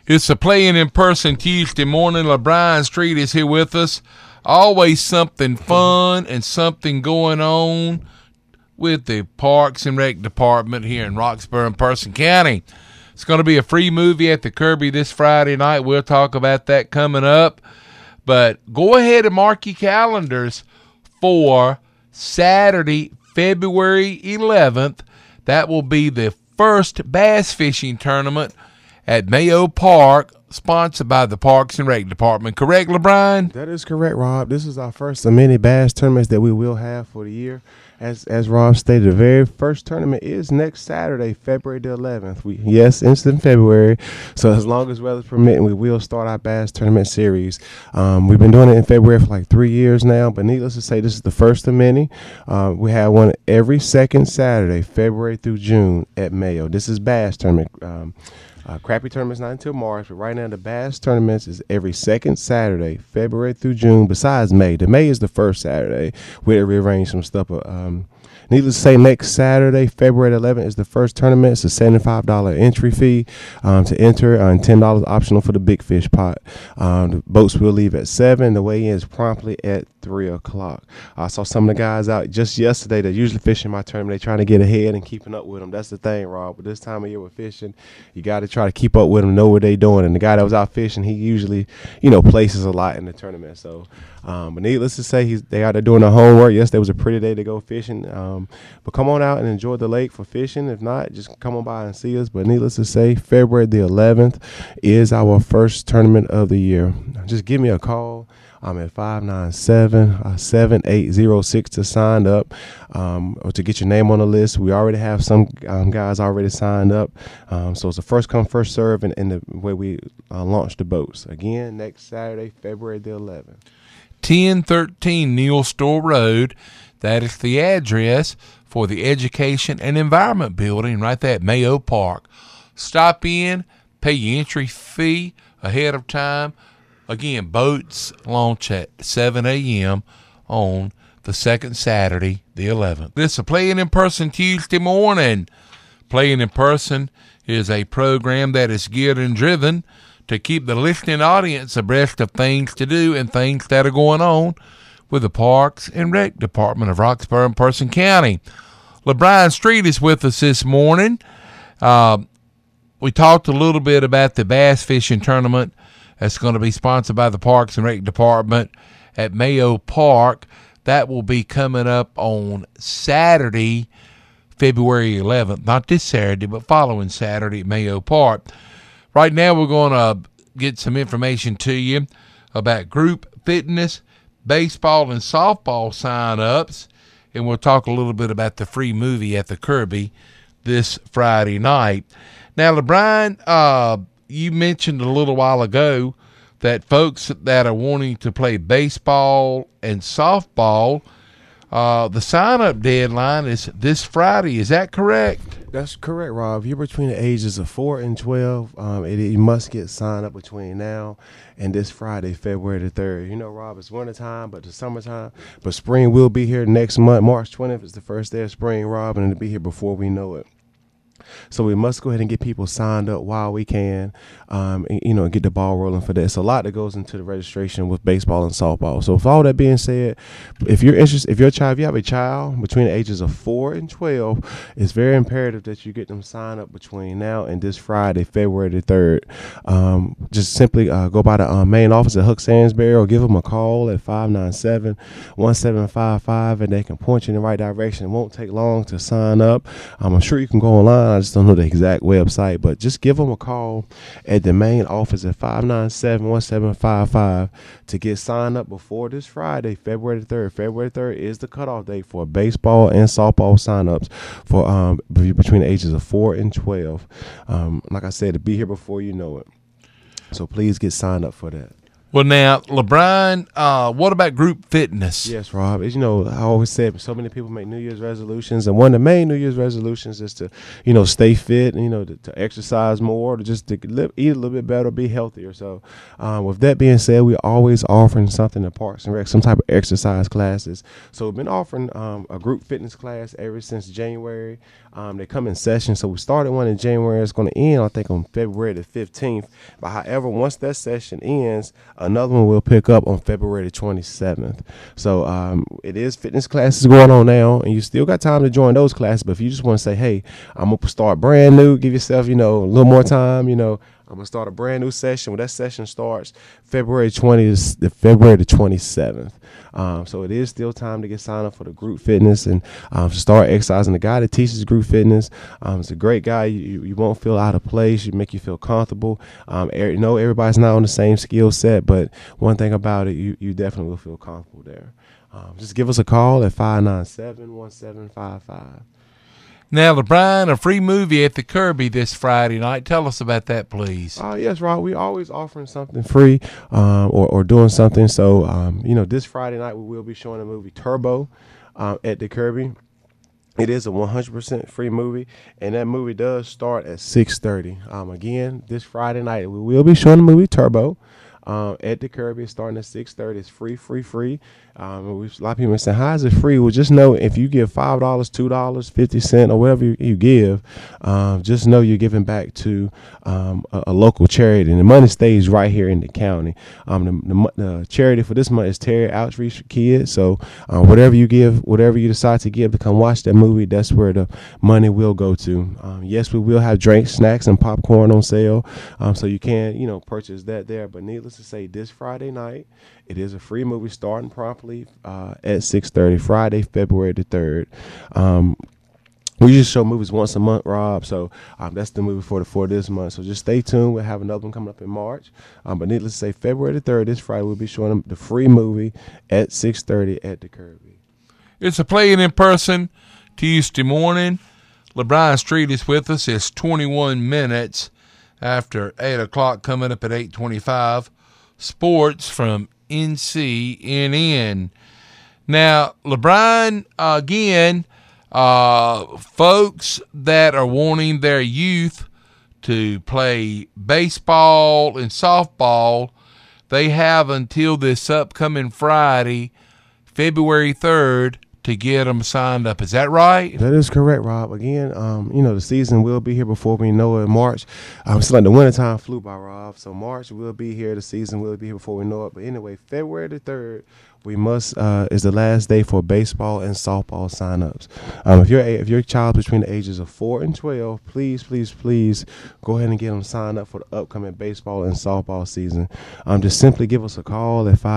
It's a Playing in Person Tuesday morning. LeBron Street is here with us. Always something fun and something going on with the Parks and Rec Department here in Roxborough and Person County. It's going to be a free movie at the Kirby this Friday night. We'll talk about that coming up. But go ahead and mark your calendars for Saturday, February 11th. That will be the first bass fishing tournament at Mayo Park, sponsored by the Parks and Rec Department. Correct, LeBron? That is correct, Rob. This is our first of many bass tournaments that we will have for the year. As Rob stated, the very first tournament is next Saturday, February the 11th. It's in February, so as long as weather's permitting, we will start our bass tournament series. We've been doing it in February for like 3 years now, but needless to say, this is the first of many. We have one every second Saturday, February through June at Mayo. This is bass tournament. Crappie tournament's not until March, but right now the bass tournaments is every second Saturday, February through June, besides May. The May is the first Saturday. We had to rearrange some stuff. Needless to say, next Saturday, February 11th, is the first tournament. It's a $75 entry fee to enter and $10 optional for the big fish pot. The boats will leave at 7. The weigh-in is promptly at 3 o'clock. I saw some of the guys out just yesterday that usually fish in my tournament. They're trying to get ahead and keeping up with them. That's the thing, Rob. But this time of year with fishing, you got to try to keep up with them, know what they're doing. And the guy that was out fishing, he usually, places a lot in the tournament. So, but needless to say, they out there doing their homework. Yesterday was a pretty day to go fishing. But come on out and enjoy the lake for fishing. If not, just come on by and see us. But needless to say, February the 11th is our first tournament of the year. Just give me a call. I'm at 597-7806 to sign up or to get your name on the list. We already have some guys already signed up. So it's a first come, first serve in the way we launch the boats. Again, next Saturday, February the 11th. 1013 Neal Store Road. That is the address for the Education and Environment Building right there at Mayo Park. Stop in, pay your entry fee ahead of time. Again, boats launch at 7 a.m. on the second Saturday, the 11th. This is a Playing in Person Tuesday morning. Playing in Person is a program that is geared and driven to keep the listening audience abreast of things to do and things that are going on with the Parks and Rec Department of Roxborough and Person County. LeBron Street is with us this morning. We talked a little bit about the bass fishing tournament that's going to be sponsored by the Parks and Rec Department at Mayo Park. That will be coming up on Saturday, February 11th. Not this Saturday, but following Saturday at Mayo Park. Right now we're going to get some information to you about group fitness, baseball, and softball sign-ups. And we'll talk a little bit about the free movie at the Kirby this Friday night. Now, LeBron, you mentioned a little while ago that folks that are wanting to play baseball and softball, the sign-up deadline is this Friday. Is that correct? That's correct, Rob. If you're between the ages of 4 and 12, you must get signed up between now and this Friday, February the 3rd. Rob, it's wintertime, but it's summertime. But spring will be here next month. March 20th is the first day of spring, Rob, and it'll be here before we know it. So we must go ahead and get people signed up while we can, and get the ball rolling for that. It's a lot that goes into the registration with baseball and softball. So with all that being said, if you're interested, if you have a child between the ages of 4 and 12, it's very imperative that you get them signed up between now and this Friday, February the 3rd. Just simply go by the main office at Hook Sandsbury or give them a call at 597-1755, and they can point you in the right direction. It won't take long to sign up. I'm sure you can go online. I just don't know the exact website, but just give them a call at the main office at 597-1755 to get signed up before this Friday, February the 3rd. February 3rd is the cutoff date for baseball and softball signups for between the ages of 4 and 12. Like I said, to be here before you know it. So please get signed up for that. Well, now, LeBron, what about group fitness? Yes, Rob. As you know, I always said so many people make New Year's resolutions, and one of the main New Year's resolutions is to, stay fit, to exercise more, to just to eat a little bit better, be healthier. So, with that being said, we're always offering something in Parks and Rec, some type of exercise classes. So we've been offering a group fitness class ever since January. They come in session. So we started one in January. It's going to end, I think, on February the 15th. But however, once that session ends, another one will pick up on February the 27th. So it is fitness classes going on now, and you still got time to join those classes. But if you just want to say, hey, I'm going to start brand new, give yourself, a little more time, I'm going to start a brand new session. When that session starts February 20th to February the 27th. So it is still time to get signed up for the group fitness and to start exercising. The guy that teaches group fitness is a great guy. You won't feel out of place. He make you feel comfortable. Everybody's not on the same skill set, but one thing about it, you definitely will feel comfortable there. Just give us a call at 597-1755. Now, LeBron, a free movie at the Kirby this Friday night. Tell us about that, please. Yes, Rob. We always offering something free or doing something. So, this Friday night we will be showing the movie Turbo at the Kirby. It is a 100% free movie, and that movie does start at 6:30. Again, this Friday night we will be showing the movie Turbo. At the Kirby, starting at 6:30. It's free. A lot of people say, how is it free? Well, just know if you give $5, $2, 50 cents, or whatever you give, just know you're giving back to a local charity, and the money stays right here in the county. The charity for this month is Terry Outreach for Kids. So whatever you give, whatever you decide to give to come watch that movie, that's where the money will go to. Yes, we will have drinks, snacks, and popcorn on sale, so you can purchase that there. But needless to say, this Friday night, it is a free movie starting promptly at 6:30, Friday, February the 3rd. We just show movies once a month, Rob. So that's the movie for this month. So just stay tuned. We'll have another one coming up in March. But needless to say, February the 3rd, this Friday, we'll be showing them the free movie at 6:30 at the Kirby. It's a playing in person Tuesday morning. LeBron Street is with us. It's 21 minutes after 8 o'clock, coming up at 8:25. Sports from NCNN. Now, LeBron, again, folks that are wanting their youth to play baseball and softball, they have until this upcoming Friday, February 3rd, to get them signed up. Is that right? That is correct, Rob. Again, the season will be here before we know it. March, it's like the wintertime flew by, Rob. So March will be here. The season will be here before we know it. But anyway, February the 3rd, we must is the last day for baseball and softball signups. If your child between the ages of 4 and 12, please go ahead and get them signed up for the upcoming baseball and softball season. Just simply give us a call at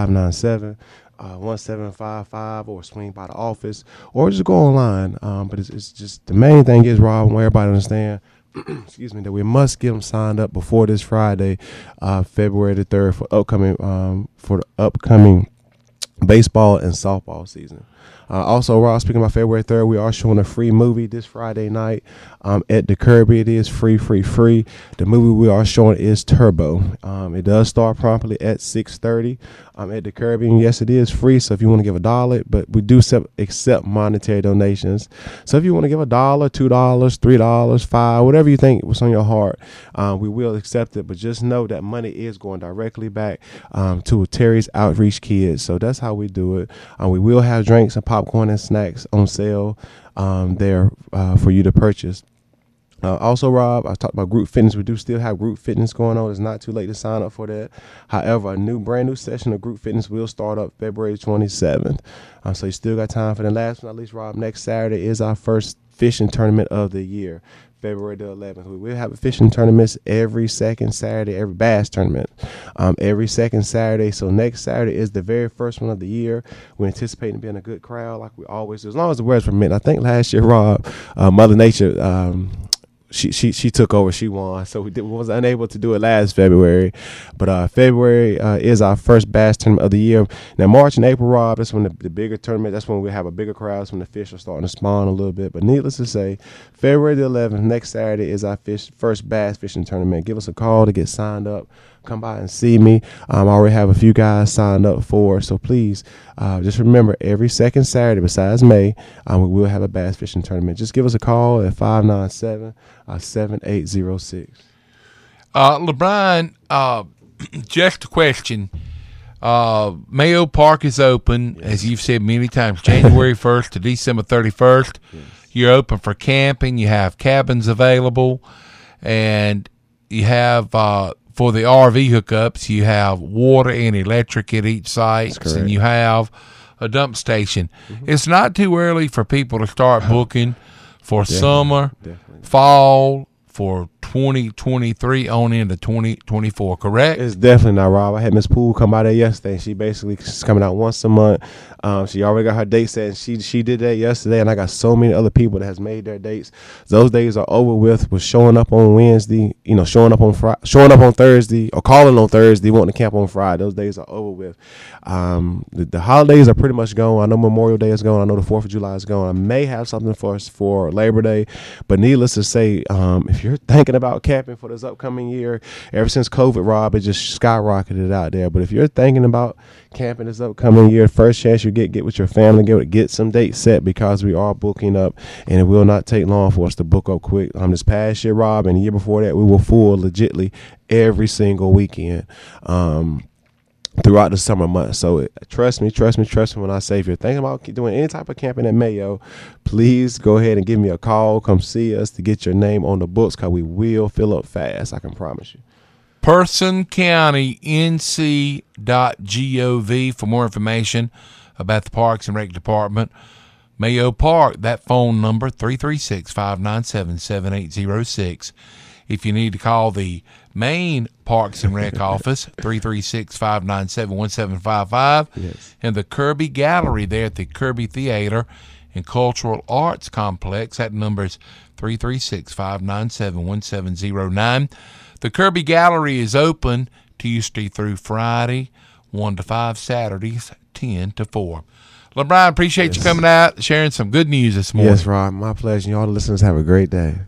597-1755 or swing by the office or just go online. But it's just the main thing is, Rob, and everybody understand, excuse me, that we must get them signed up before this Friday, February the 3rd for the upcoming baseball and softball season. Also, Rob, speaking about February 3rd, we are showing a free movie this Friday night at the Kirby. It is free. The movie we are showing is Turbo. It does start promptly at 6:30 at the Kirby. And yes, it is free, so if you want to give $1, but we do accept monetary donations. So if you want to give $1, $2, $3, $5, whatever you think was on your heart, we will accept it. But just know that money is going directly back to Terry's Outreach Kids. So that's how we do it. We will have drinks and popcorn and snacks on sale there for you to purchase. Also, Rob, I talked about group fitness. We do still have group fitness going on. It's not too late to sign up for that. However, a brand new session of group fitness will start up February 27th. So you still got time for the last but not least, Rob. Next Saturday is our first fishing tournament of the year, February the 11th. We will have fishing tournaments every second Saturday, every bass tournament every second Saturday. So next Saturday is the very first one of the year. We're anticipating being a good crowd like we always do, as long as the weather's permitting. I think last year, Rob, Mother Nature, she took over. She won, so we was unable to do it last February. But February is our first bass tournament of the year. Now March and April, Rob, that's when the bigger tournament. That's when we have a bigger crowd. That's when the fish are starting to spawn a little bit. But needless to say, February the 11th, next Saturday, is our first bass fishing tournament. Give us a call to get signed up come by and see me. I already have a few guys signed up for it, so please just remember, every second Saturday besides May, we will have a bass fishing tournament. Just give us a call at 597-7806. LeBron, just a question. Mayo Park is open, as you've said many times, January 1st to December 31st. Yes. You're open for camping. You have cabins available, and you have for the RV hookups, you have water and electric at each site, and you have a dump station. Mm-hmm. It's not too early for people to start booking for summer, fall, for 2023 on into 2024, correct? It's definitely not, Rob. I had Miss Poole come by there yesterday. She basically is coming out once a month. She already got her date set, and she did that yesterday, and I got so many other people that has made their dates. Those days are over with showing up on Wednesday, showing up on Thursday, or calling on Thursday, wanting to camp on Friday. Those days are over with. The holidays are pretty much gone. I know Memorial Day is gone. I know the 4th of July is gone. I may have something for us for Labor Day, but needless to say, if you're thinking about camping for this upcoming year, ever since COVID, Rob, it just skyrocketed out there. But if you're thinking about camping this upcoming year, first chance you get with your family, get some dates set, because we are booking up, and it will not take long for us to book up quick. This past year, Rob, and the year before that, we were full legitly every single weekend throughout the summer months. So trust me when I say, if you're thinking about doing any type of camping at Mayo, please go ahead and give me a call. Come see us to get your name on the books, because we will fill up fast. I can promise you. PersonCountyNC.gov for more information about the Parks and Rec Department. Mayo Park, that phone number, 336-597-7806. If you need to call the main Parks and Rec office, 336-597-1755. Yes. And the Kirby Gallery there at the Kirby Theater and Cultural Arts Complex, that number is 336-597-1709. The Kirby Gallery is open Tuesday through Friday, 1 to 5, Saturdays, 10 to 4. LeBron, appreciate you coming out, sharing some good news this morning. Yes, Rob, my pleasure. You all the listeners have a great day.